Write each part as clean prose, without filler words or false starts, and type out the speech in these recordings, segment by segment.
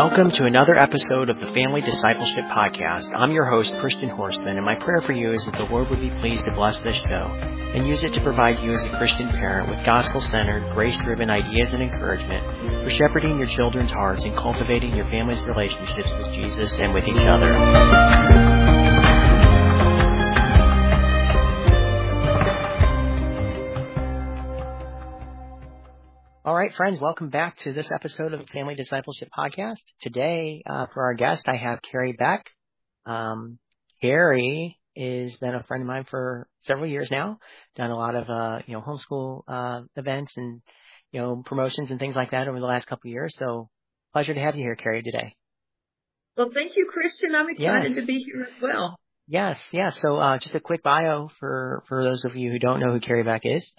Welcome to another episode of the Family Discipleship Podcast. I'm your host, Christian Horstman, and my prayer for you is that the Lord would be pleased to bless this show and use it to provide you as a Christian parent with gospel-centered, grace-driven ideas and encouragement for shepherding your children's hearts and cultivating your family's relationships with Jesus and with each other. All right, friends, welcome back to this episode of the Family Discipleship Podcast. Today, for our guest, I have Carrie Beck. Carrie has been a friend of mine for several years now, done a lot of, homeschool events and, promotions and things like that over the last couple of years. So pleasure to have you here, Carrie, today. Well, thank you, Christian. I'm excited to be here as well. Yes. So just a quick bio for those of you who don't know who Carrie Beck is.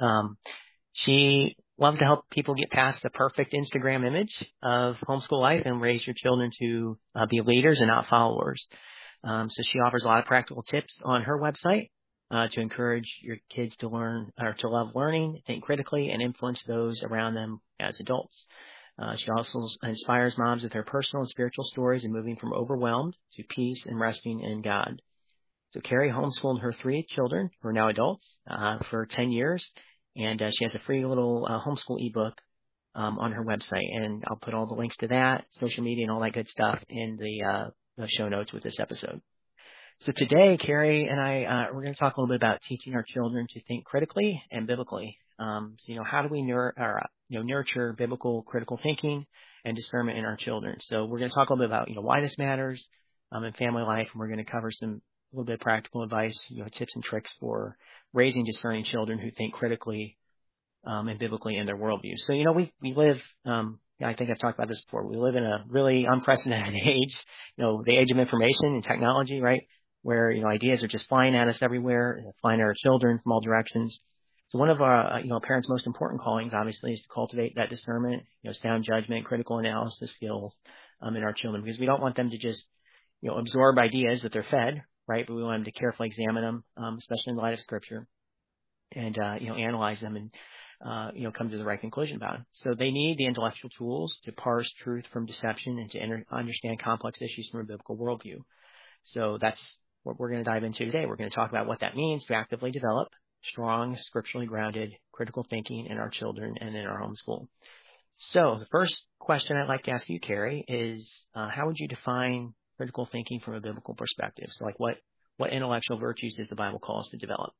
She loves to help people get past the perfect Instagram image of homeschool life and raise your children to be leaders and not followers. So she offers a lot of practical tips on her website to encourage your kids to learn or to love learning, think critically, and influence those around them as adults. She also inspires moms with her personal and spiritual stories and moving from overwhelmed to peace and resting in God. So Carrie homeschooled her 3 children, who are now adults, for 10 years. And she has a free little homeschool ebook on her website, and I'll put all the links to that, social media, and all that good stuff in the show notes with this episode. So today, Carrie and I we're going to talk a little bit about teaching our children to think critically and biblically. How do we nurture biblical critical thinking and discernment in our children? So we're going to talk a little bit about why this matters in family life, and we're going to cover a little bit of practical advice, tips and tricks for raising discerning children who think critically and biblically in their worldview. So, we live, I think I've talked about this before, we live in a really unprecedented age, the age of information and technology, right, where, ideas are just flying at us everywhere, flying at our children from all directions. So one of our, parents' most important callings, obviously, is to cultivate that discernment, sound judgment, critical analysis skills in our children, because we don't want them to just, absorb ideas that they're fed, right? But we want them to carefully examine them, especially in the light of Scripture, and analyze them and come to the right conclusion about them. So they need the intellectual tools to parse truth from deception and to understand complex issues from a biblical worldview. So that's what we're going to dive into today. We're going to talk about what that means to actively develop strong, scripturally grounded, critical thinking in our children and in our homeschool. So the first question I'd like to ask you, Carrie, is how would you define critical thinking from a biblical perspective? So what intellectual virtues does the Bible call us to develop?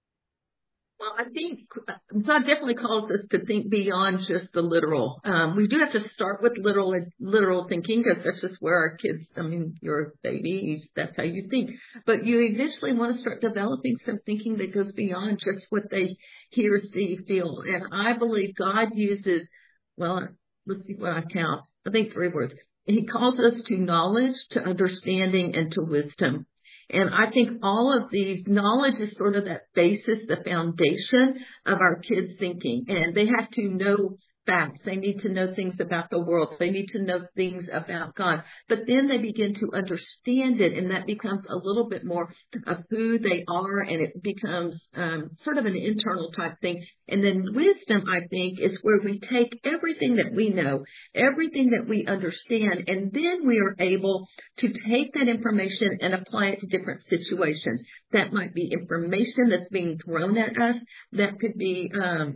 Well, I think God definitely calls us to think beyond just the literal. We do have to start with literal thinking, because that's just where our kids, you're a baby, that's how you think. But you eventually want to start developing some thinking that goes beyond just what they hear, see, feel. And I believe God uses, let's see what I count. I think 3 words. He calls us to knowledge, to understanding, and to wisdom. And I think all of these, knowledge is sort of that basis, the foundation of our kids' thinking. And they have to know facts. They need to know things about the world. They need to know things about God. But then they begin to understand it, and that becomes a little bit more of who they are, and it becomes sort of an internal type thing. And then wisdom, I think, is where we take everything that we know, everything that we understand, and then we are able to take that information and apply it to different situations. That might be information that's being thrown at us. That could be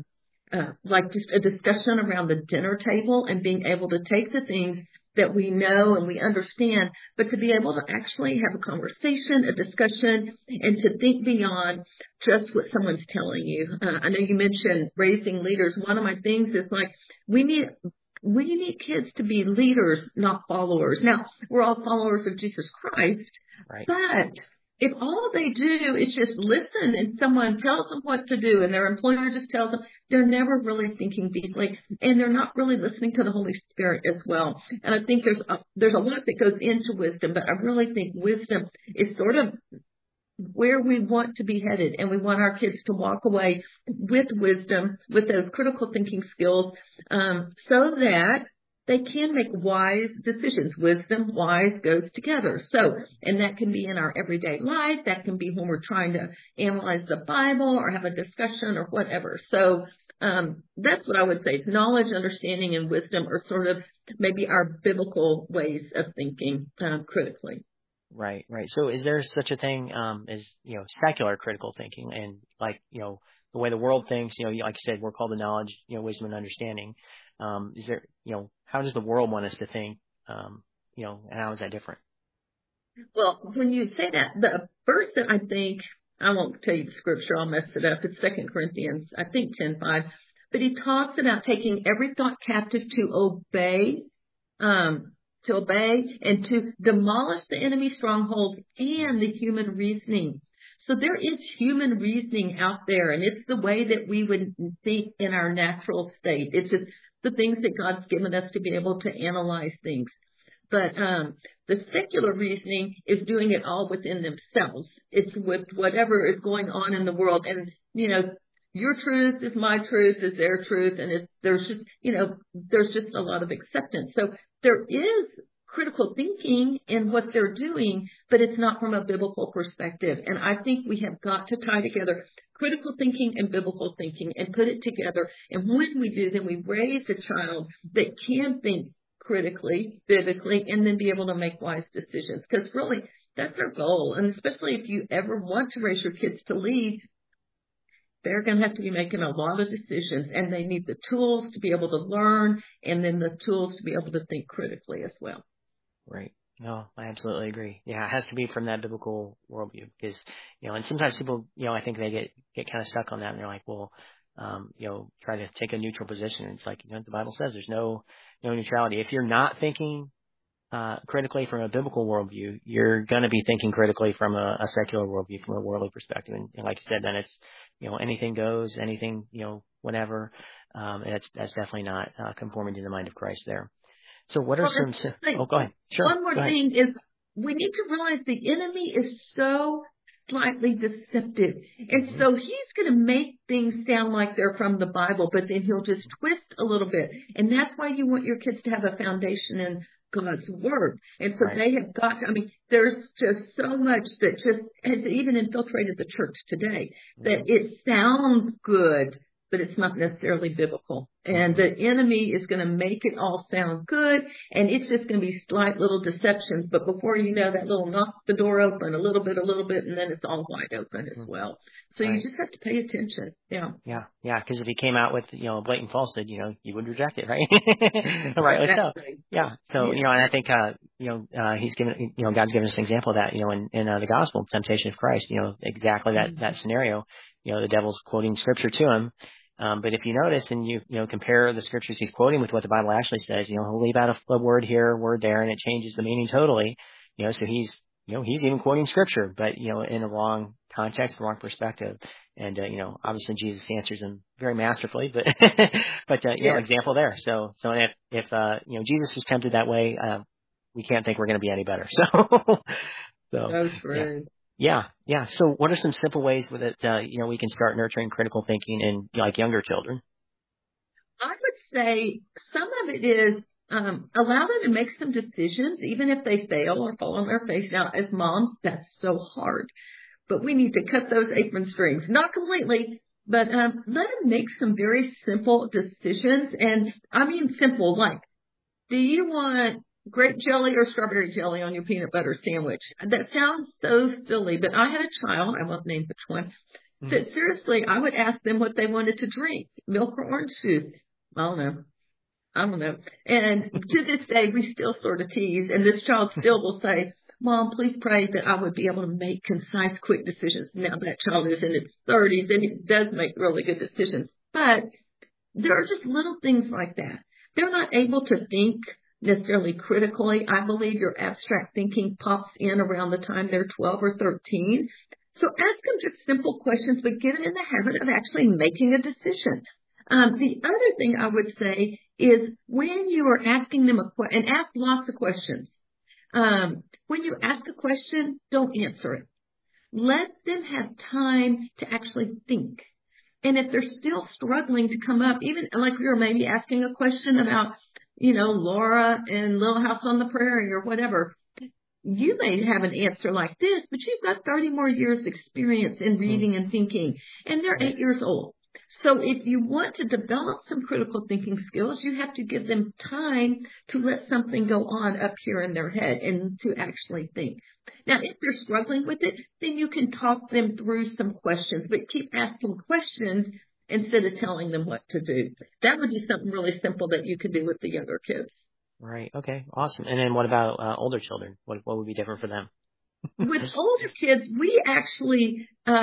like just a discussion around the dinner table, and being able to take the things that we know and we understand, but to be able to actually have a conversation, a discussion, and to think beyond just what someone's telling you. I know you mentioned raising leaders. One of my things is we need kids to be leaders, not followers. Now, we're all followers of Jesus Christ, right? But if all they do is just listen and someone tells them what to do and their employer just tells them, they're never really thinking deeply, and they're not really listening to the Holy Spirit as well. And I think there's a lot that goes into wisdom, but I really think wisdom is sort of where we want to be headed, and we want our kids to walk away with wisdom, with those critical thinking skills, so that they can make wise decisions. Wisdom, wise goes together. So, and that can be in our everyday life. That can be when we're trying to analyze the Bible or have a discussion or whatever. So That's what I would say. It's knowledge, understanding, and wisdom are sort of maybe our biblical ways of thinking critically. Right, right. So is there such a thing as, secular critical thinking, and like, the way the world thinks, like you said, we're called to knowledge, wisdom and understanding. Is there, how does the world want us to think? And how is that different? Well, when you say that, the verse that I think, I won't tell you the scripture, I'll mess it up. It's 2 Corinthians, I think 10:5. But he talks about taking every thought captive to obey and to demolish the enemy strongholds and the human reasoning. So there is human reasoning out there, and it's the way that we would think in our natural state. It's just the things that God's given us to be able to analyze things. But the secular reasoning is doing it all within themselves. It's with whatever is going on in the world. And, your truth is my truth, is their truth. And there's just a lot of acceptance. So there is critical thinking in what they're doing, but it's not from a biblical perspective. And I think we have got to tie together critical thinking and biblical thinking and put it together. And when we do, then we raise a child that can think critically, biblically, and then be able to make wise decisions. Because really, that's our goal. And especially if you ever want to raise your kids to lead, they're going to have to be making a lot of decisions, and they need the tools to be able to learn, and then the tools to be able to think critically as well. Right. No, I absolutely agree. Yeah, it has to be from that biblical worldview, because, and sometimes people, I think they get kind of stuck on that, and they're like, well, try to take a neutral position. And it's like, the Bible says there's no neutrality. If you're not thinking critically from a biblical worldview, you're going to be thinking critically from a secular worldview, from a worldly perspective. And like you said, then it's, anything goes, anything, whatever. And that's definitely not conforming to the mind of Christ there. So what are go ahead. Sure. One more thing is we need to realize the enemy is so slightly deceptive. And so he's going to make things sound like they're from the Bible, but then he'll just twist a little bit. And that's why you want your kids to have a foundation in God's word. And so they have got to, there's just so much that just has even infiltrated the church today that it sounds good, but it's not necessarily biblical. And the enemy is going to make it all sound good, and it's just going to be slight little deceptions. But before you know, that little knock the door open a little bit, and then it's all wide open as well. So you just have to pay attention. Yeah. Yeah. Because if he came out with, a blatant falsehood, you would reject it, right? Rightly so. Yeah. So, and I think, he's given, God's given us an example of that, in the gospel, temptation of Christ, exactly that scenario. The devil's quoting scripture to him. But if you notice and you compare the scriptures he's quoting with what the Bible actually says, he'll leave out a word here, a word there, and it changes the meaning totally. So he's even quoting scripture, but, in the wrong context, the wrong perspective. And, obviously Jesus answers him very masterfully, but, example there. So if Jesus was tempted that way, we can't think we're going to be any better. So that's right. Yeah. So what are some simple ways with it, we can start nurturing critical thinking in younger children? I would say some of it is allow them to make some decisions, even if they fail or fall on their face. Now, as moms, that's so hard, but we need to cut those apron strings, not completely, but let them make some very simple decisions. And I mean simple, like, do you want grape jelly or strawberry jelly on your peanut butter sandwich? That sounds so silly, but I had a child, I won't name which one, that seriously, I would ask them what they wanted to drink, milk or orange juice. I don't know. And to this day, we still sort of tease, and this child still will say, Mom, please pray that I would be able to make concise, quick decisions. Now that child is in its 30s, and it does make really good decisions. But there are just little things like that. They're not able to think necessarily critically. I believe your abstract thinking pops in around the time they're 12 or 13. So ask them just simple questions, but get them in the habit of actually making a decision. The other thing I would say is when you are asking them and ask lots of questions. When you ask a question, don't answer it. Let them have time to actually think. And if they're still struggling to come up, even like you're maybe asking a question about, Laura and Little House on the Prairie or whatever, you may have an answer like this, but you've got 30 more years experience in reading and thinking, and they're 8 years old. So if you want to develop some critical thinking skills, you have to give them time to let something go on up here in their head and to actually think. Now, if they're struggling with it, then you can talk them through some questions, but keep asking questions instead of telling them what to do. That would be something really simple that you could do with the younger kids. Right. Okay. Awesome. And then what about older children? What would be different for them? With older kids, we actually,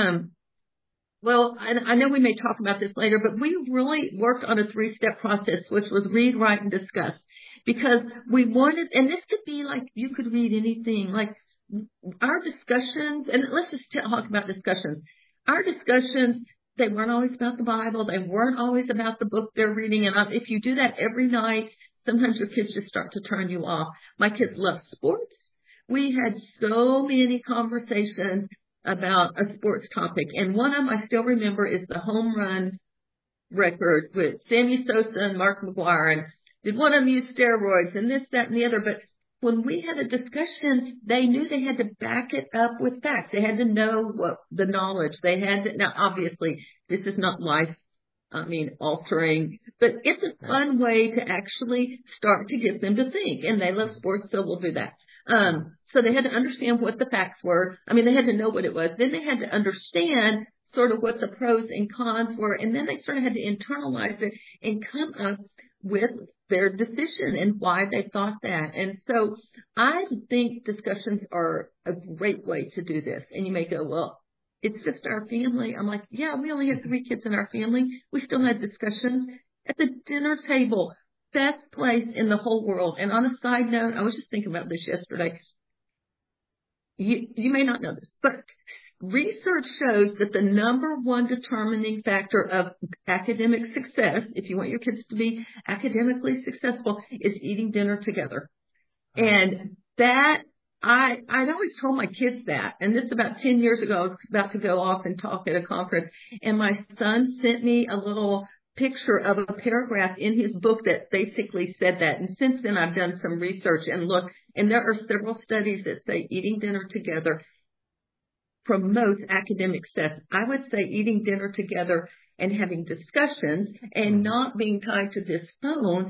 well, I know we may talk about this later, but we really worked on a 3-step process, which was read, write, and discuss. Because we wanted, and this could be like, you could read anything, like our discussions, and let's just talk about discussions. Our discussions, they weren't always about the Bible. They weren't always about the book they're reading. And if you do that every night, sometimes your kids just start to turn you off. My kids love sports. We had so many conversations about a sports topic. And one of them I still remember is the home run record with Sammy Sosa and Mark McGwire. And did one of them use steroids and this, that, and the other. But when we had a discussion, they knew they had to back it up with facts. They had to know what the knowledge they had to. Now, obviously, this is not altering, but it's a fun way to actually start to get them to think. And they love sports, so we'll do that. So they had to understand what the facts were. They had to know what it was. Then they had to understand sort of what the pros and cons were. And then they sort of had to internalize it and come up with their decision and why they thought that. And so I think discussions are a great way to do this. And you may go, well, it's just our family. I'm like, yeah, we only had 3 kids in our family. We still had discussions at the dinner table. Best place in the whole world. And on a side note, I was just thinking about this yesterday. You may not know this, but research shows that the number one determining factor of academic success, if you want your kids to be academically successful, is eating dinner together. And that, I always told my kids that. And this about 10 years ago, I was about to go off and talk at a conference. And my son sent me a little picture of a paragraph in his book that basically said that. And since then, I've done some research and looked, and there are several studies that say eating dinner together promotes academic success. I would say eating dinner together and having discussions and not being tied to this phone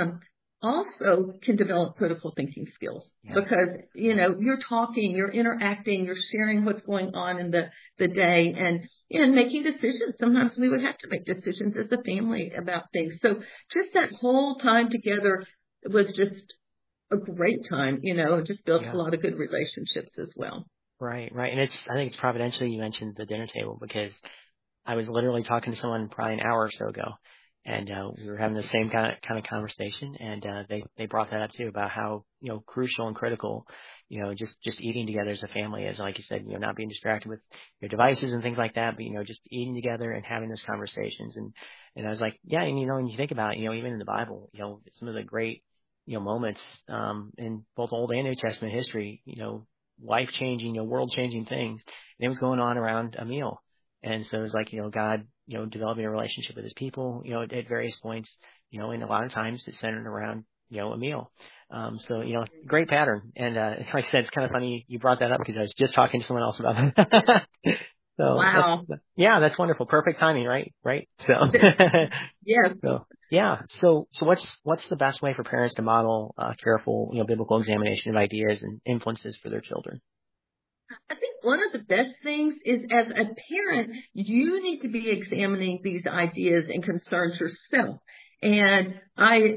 also can develop critical thinking skills. Yeah. Because, you're talking, you're interacting, you're sharing what's going on in the day and making decisions. Sometimes we would have to make decisions as a family about things. So just that whole time together was just a great time, it just built a lot of good relationships as well. Right. And I think it's providential you mentioned the dinner table, because I was literally talking to someone probably an hour or so ago, and we were having the same kind of conversation, and they brought that up too, about how crucial and critical just eating together as a family is. Like you said, not being distracted with your devices and things like that, but just eating together and having those conversations. And I was like, yeah, and when you think about it, even in the Bible, some of the great moments in both Old and New Testament history, life changing, world changing things, and it was going on around a meal. And so it was like, God, developing a relationship with his people, at various points, and a lot of times it's centered around, a meal. So, great pattern. And, like I said, it's kind of funny you brought that up, because I was just talking to someone else about it. So, wow. That's wonderful. Perfect timing, right? So, yeah. So, yeah. So what's the best way for parents to model careful, biblical examination of ideas and influences for their children? I think one of the best things is, as a parent, you need to be examining these ideas and concerns yourself. And I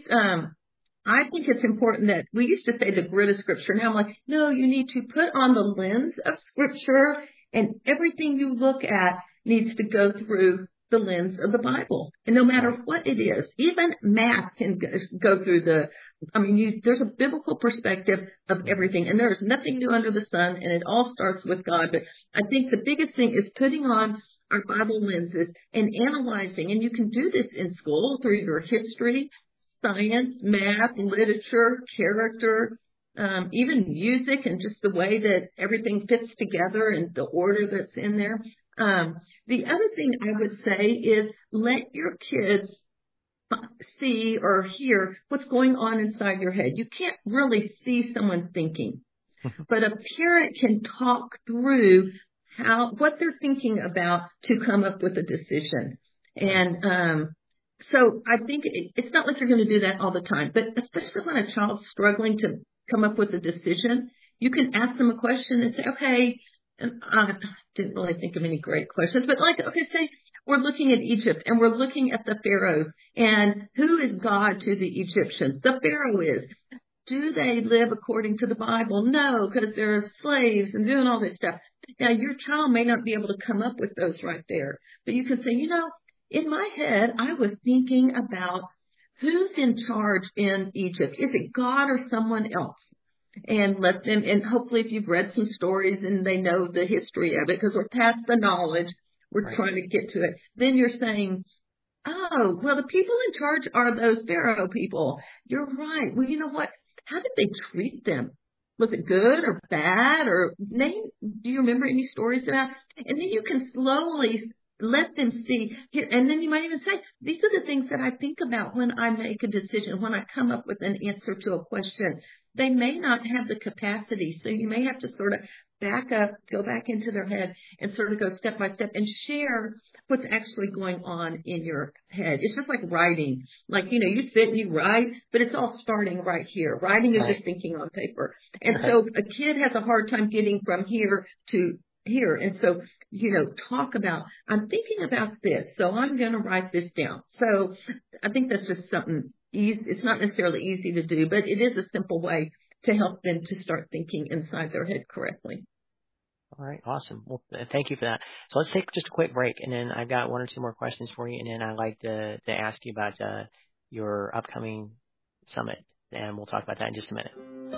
think it's important that we used to say the grid of Scripture. Now I'm like, no, you need to put on the lens of Scripture, and everything you look at needs to go through the lens of the Bible. And no matter what it is, even math can go through there's a biblical perspective of everything, and there is nothing new under the sun, and it all starts with God. But I think the biggest thing is putting on our Bible lenses and analyzing, and you can do this in school through your history, science, math, literature, character, even music, and just the way that everything fits together and the order that's in there. The other thing I would say is let your kids see or hear what's going on inside your head. You can't really see someone's thinking, but a parent can talk through what they're thinking about to come up with a decision. And so I think it's not like you're going to do that all the time, but especially when a child's struggling to come up with a decision, you can ask them a question and say, okay, and I didn't really think of any great questions, but like, okay, say we're looking at Egypt and we're looking at the pharaohs, and who is God to the Egyptians? The pharaoh is. Do they live according to the Bible? No, because they're slaves and doing all this stuff. Now, your child may not be able to come up with those right there, but you can say, in my head, I was thinking about who's in charge in Egypt. Is it God or someone else? And let them, and hopefully if you've read some stories and they know the history of it, because we're past the knowledge, we're trying to get to it. Then you're saying, oh, well, the people in charge are those Pharaoh people. You're right. Well, you know what? How did they treat them? Was it good or bad? Or do you remember any stories about? And then you can slowly let them see here. And then you might even say, these are the things that I think about when I make a decision, when I come up with an answer to a question. They may not have the capacity. So you may have to sort of back up, go back into their head and sort of go step by step and share what's actually going on in your head. It's just like writing. Like, you sit and you write, but it's all starting right here. Writing is just thinking on paper. And so a kid has a hard time getting from here to here. And so, talk about, I'm thinking about this, so I'm going to write this down. So I think that's just something easy. It's not necessarily easy to do, but it is a simple way to help them to start thinking inside their head correctly. All right. Awesome. Well, thank you for that. So let's take just a quick break, and then I've got one or two more questions for you, and then I'd like to ask you about your upcoming summit, and we'll talk about that in just a minute.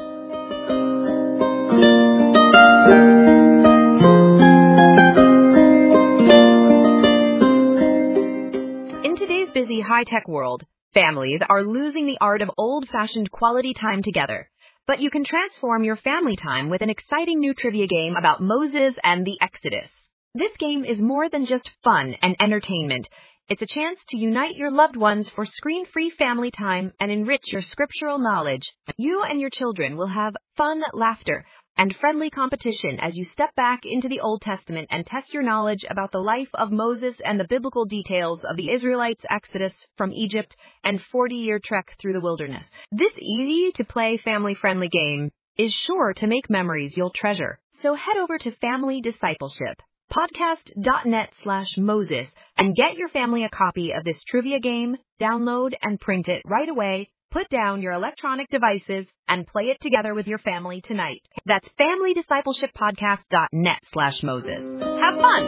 In today's busy high-tech world, families are losing the art of old-fashioned quality time together. But you can transform your family time with an exciting new trivia game about Moses and the Exodus. This game is more than just fun and entertainment. It's a chance to unite your loved ones for screen-free family time and enrich your scriptural knowledge. You and your children will have fun, laughter, and friendly competition as you step back into the Old Testament and test your knowledge about the life of Moses and the biblical details of the Israelites' exodus from Egypt and 40-year trek through the wilderness. This easy-to-play family-friendly game is sure to make memories you'll treasure. So head over to Family Discipleship, podcast.net/Moses, and get your family a copy of this trivia game, download and print it right away. Put down your electronic devices and play it together with your family tonight. That's familydiscipleshippodcast.net/Moses. Have fun!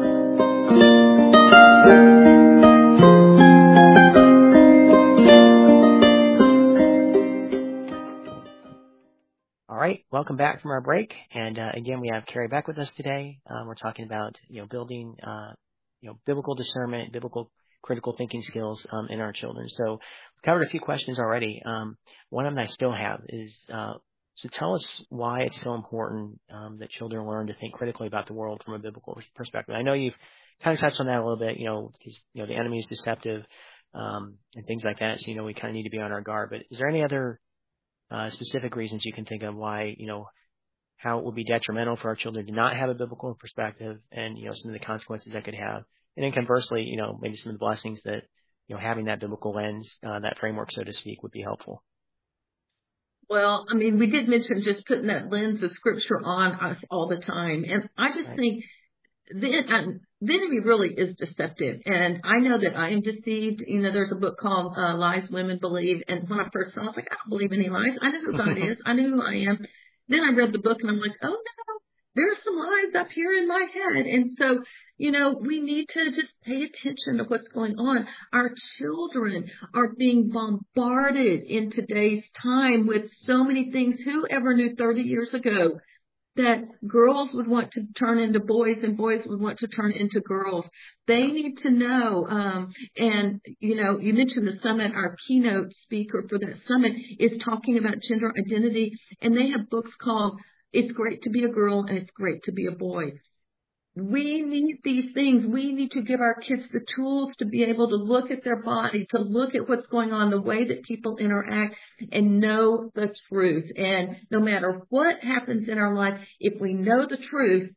All right. Welcome back from our break. And again, we have Carrie back with us today. We're talking about, building, biblical discernment, biblical critical thinking skills in our children. So we've covered a few questions already. One of them I still have is, so tell us why it's so important that children learn to think critically about the world from a biblical perspective. I know you've kind of touched on that a little bit, because, the enemy is deceptive and things like that. So, we kind of need to be on our guard. But is there any other specific reasons you can think of why, how it would be detrimental for our children to not have a biblical perspective and, some of the consequences that could have? And then conversely, maybe some of the blessings that, having that biblical lens, that framework, so to speak, would be helpful. Well, I mean, we did mention just putting that lens of scripture on us all the time. And I just think the enemy really is deceptive. And I know that I am deceived. There's a book called Lies Women Believe. And when I first saw it, I was like, I don't believe any lies. I know who God is. I know who I am. Then I read the book and I'm like, oh, no, there's some lies up here in my head. And so, we need to just pay attention to what's going on. Our children are being bombarded in today's time with so many things. Who ever knew 30 years ago that girls would want to turn into boys and boys would want to turn into girls? They need to know. And, you mentioned the summit. Our keynote speaker for that summit is talking about gender identity. And they have books called It's Great to Be a Girl and It's Great to Be a Boy. We need these things. We need to give our kids the tools to be able to look at their body, to look at what's going on, the way that people interact, and know the truth. And no matter what happens in our life, if we know the truth,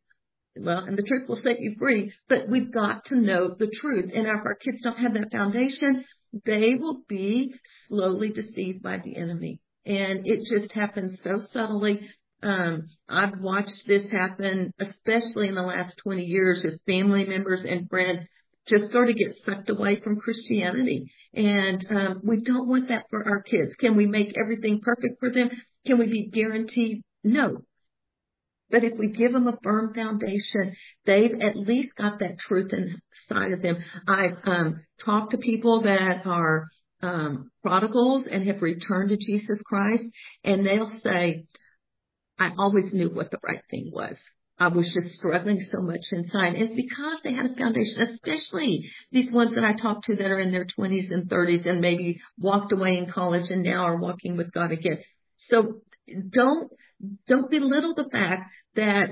Well, and the truth will set you free, but we've got to know the truth. And if our kids don't have that foundation, they will be slowly deceived by the enemy. And it just happens so subtly. I've watched this happen, especially in the last 20 years, as family members and friends just sort of get sucked away from Christianity. And we don't want that for our kids. Can we make everything perfect for them? Can we be guaranteed? No. But if we give them a firm foundation, they've at least got that truth inside of them. I've talked to people that are prodigals and have returned to Jesus Christ, and they'll say, I always knew what the right thing was. I was just struggling so much inside. And it's because they had a foundation, especially these ones that I talk to that are in their 20s and 30s and maybe walked away in college and now are walking with God again. So don't belittle the fact that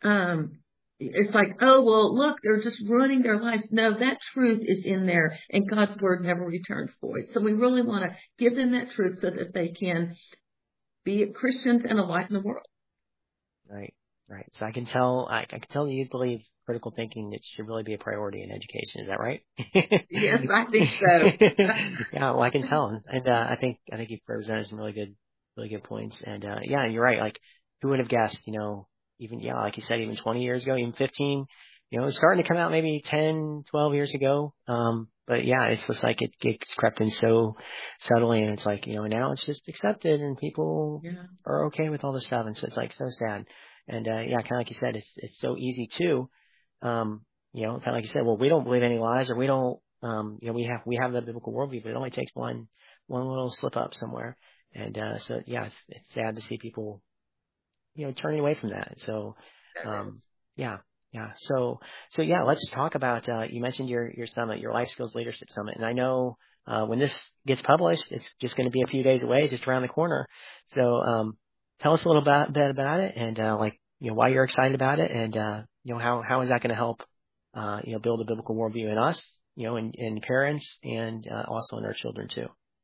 it's like, oh, well, look, they're just ruining their lives. No, that truth is in there, and God's word never returns void. So we really want to give them that truth so that they can be Christians and a light in the world. Right. So I can tell that you believe critical thinking it should really be a priority in education. Is that right? Yes, I think so. Yeah, well, I can tell, and I think you've presented some really good points. And yeah, you're right. Like, who would have guessed? Even like you said, even 20 years ago, even 15. It's starting to come out maybe 10, 12 years ago. But yeah, it's just like it gets crept in so subtly, and it's like now it's just accepted, and people are okay with all this stuff, and so it's like so sad. And yeah, kind of like you said, it's so easy to, kind of like you said, well, we don't believe any lies, or we don't, we have the biblical worldview, but it only takes one little slip up somewhere, and so yeah, it's sad to see people, turning away from that. So, yeah. So yeah, let's talk about, you mentioned your summit, your Life Skills Leadership Summit. And I know, when this gets published, it's just going to be a few days away, just around the corner. So, tell us a little bit about it, and, why you're excited about it, and, how is that going to help, build a biblical worldview in us, in parents, and, also in our children too.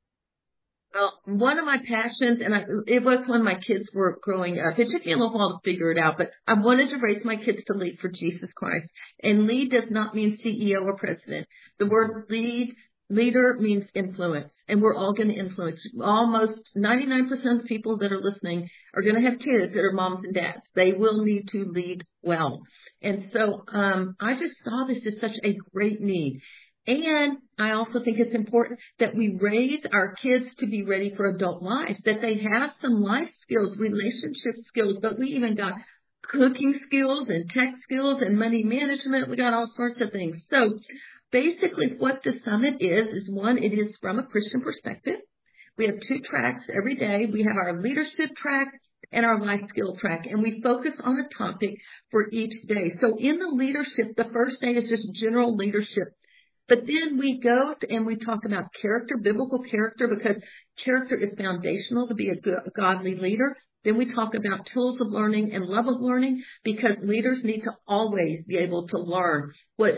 Well, one of my passions, and it was when my kids were growing up. It took me a little while to figure it out, but I wanted to raise my kids to lead for Jesus Christ. And lead does not mean CEO or president. The word leader means influence, and we're all going to influence. Almost 99% of people that are listening are going to have kids that are moms and dads. They will need to lead well. And so I just saw this as such a great need. And I also think it's important that we raise our kids to be ready for adult life, that they have some life skills, relationship skills, but we even got cooking skills and tech skills and money management. We got all sorts of things. So basically what the summit is one, it is from a Christian perspective. We have 2 tracks every day. We have our leadership track and our life skill track, and we focus on a topic for each day. So in the leadership, the first day is just general leadership. But then we go and we talk about character, biblical character, because character is foundational to be a good, godly leader. Then we talk about tools of learning and love of learning, because leaders need to always be able to learn.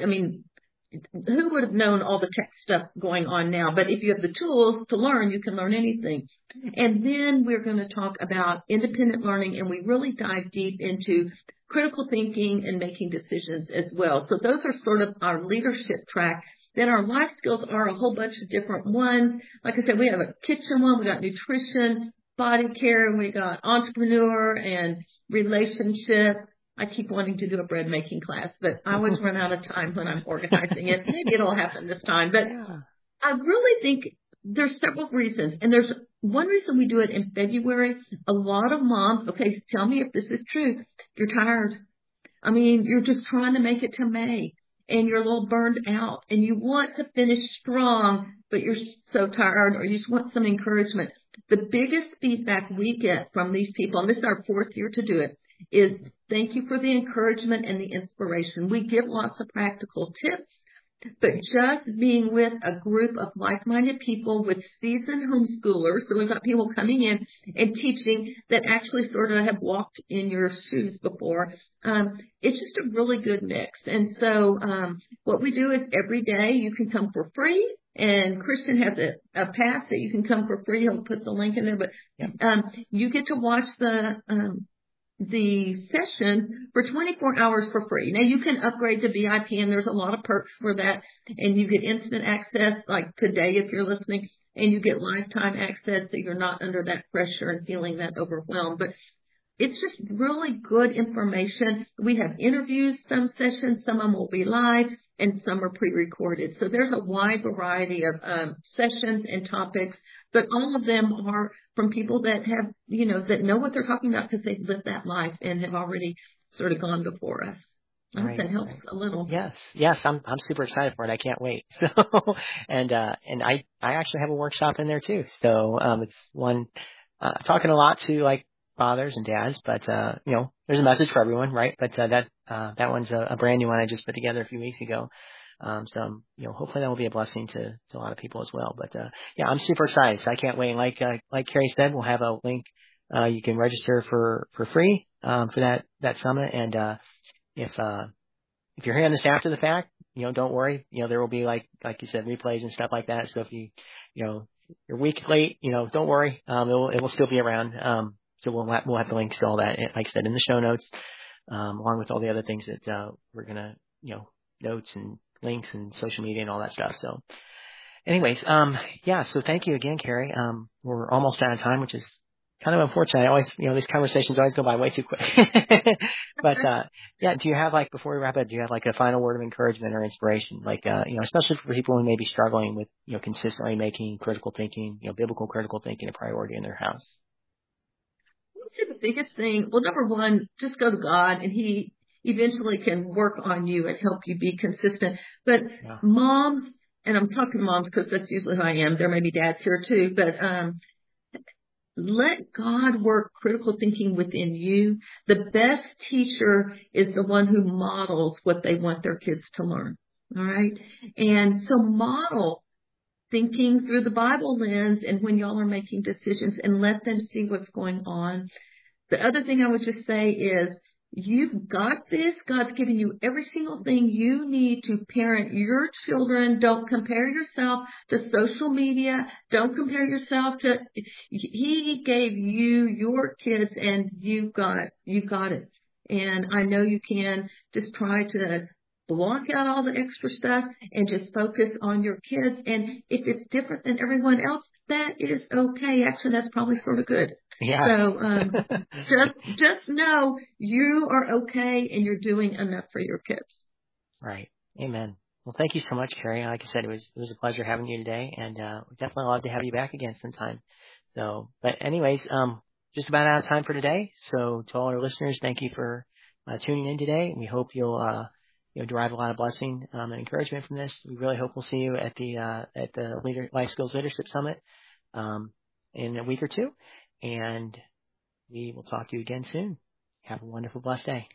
Who would have known all the tech stuff going on now? But if you have the tools to learn, you can learn anything. And then we're going to talk about independent learning, and we really dive deep into critical thinking and making decisions as well. So those are sort of our leadership track. Then our life skills are a whole bunch of different ones. Like I said, we have a kitchen one, we got nutrition, body care, we got entrepreneur and relationship. I keep wanting to do a bread making class, but I always run out of time when I'm organizing it. Maybe it'll happen this time. But I really think there's several reasons. And there's one reason we do it in February. A lot of moms, okay, tell me if this is true. You're tired. You're just trying to make it to May, and you're a little burned out, and you want to finish strong, but you're so tired, or you just want some encouragement. The biggest feedback we get from these people, and this is our 4th year to do it, is thank you for the encouragement and the inspiration. We give lots of practical tips, but just being with a group of like-minded people with seasoned homeschoolers, so we've got people coming in and teaching that actually sort of have walked in your shoes before, it's just a really good mix. And so what we do is every day you can come for free, and Christian has a pass that you can come for free. He'll put the link in there, but you get to watch the the session for 24 hours for free. Now you can upgrade to VIP and there's a lot of perks for that, and you get instant access like today if you're listening, and you get lifetime access so you're not under that pressure and feeling that overwhelmed. But it's just really good information. We have interviews, some sessions, some of them will be live, and some are pre-recorded. So there's a wide variety of sessions and topics, but all of them are from people that have, that know what they're talking about because they've lived that life and have already sort of gone before us. I hope that helps a little. Yes, I'm super excited for it. I can't wait. So, and I actually have a workshop in there too. So it's one talking a lot to like fathers and dads, but there's a message for everyone, right? But that one's a brand new one I just put together a few weeks ago. So hopefully that will be a blessing to a lot of people as well. But I'm super excited. So I can't wait. Like Carrie said, we'll have a link. You can register for free for that summit. And if you're hearing this after the fact, don't worry. There will be like you said, replays and stuff like that. So if you're a week late, don't worry. It will still be around. So we'll have the links to all that, like I said, in the show notes, along with all the other things that we're gonna, notes and links and social media and all that stuff. So, anyways, so thank you again, Carrie. We're almost out of time, which is kind of unfortunate. I always, these conversations always go by way too quick. But do you have before we wrap up, do you have a final word of encouragement or inspiration, especially for people who may be struggling with, consistently making critical thinking, biblical critical thinking a priority in their house? The biggest thing, well, number one, just go to God and He eventually can work on you and help you be consistent. But moms, and I'm talking moms because that's usually who I am. There may be dads here too, but let God work critical thinking within you. The best teacher is the one who models what they want their kids to learn. All right. And so model thinking through the Bible lens and when y'all are making decisions, and let them see what's going on. The other thing I would just say is you've got this. God's given you every single thing you need to parent your children. Don't compare yourself to social media. Don't compare yourself to, He gave you your kids and you've got it. And I know you can. Just try to block out all the extra stuff and just focus on your kids. And if it's different than everyone else, that is okay. Actually, that's probably sort of good. Yeah. So just know you are okay and you're doing enough for your kids. Right. Amen. Well, thank you so much, Carrie. Like I said, it was a pleasure having you today, and we'd definitely love to have you back again sometime. So, but anyways, just about out of time for today. So to all our listeners, thank you for tuning in today. We hope you'll derive a lot of blessing and encouragement from this. We really hope we'll see you at the Life Skills Leadership Summit in a week or two, and we will talk to you again soon. Have a wonderful, blessed day.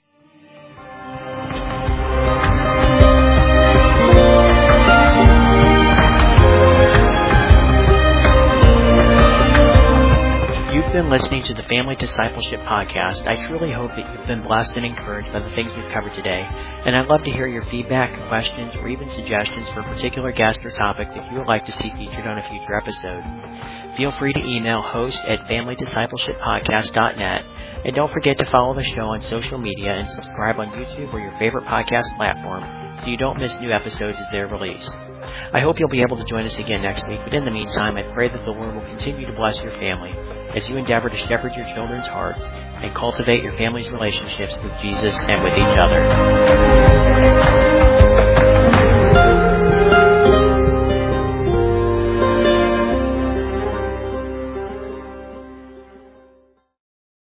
You've been listening to the Family Discipleship Podcast. I truly hope that you've been blessed and encouraged by the things we've covered today. And I'd love to hear your feedback, questions, or even suggestions for a particular guest or topic that you would like to see featured on a future episode. Feel free to email host@familydiscipleshippodcast.net. And don't forget to follow the show on social media and subscribe on YouTube or your favorite podcast platform so you don't miss new episodes as they're released. I hope you'll be able to join us again next week, but in the meantime, I pray that the Lord will continue to bless your family as you endeavor to shepherd your children's hearts and cultivate your family's relationships with Jesus and with each other.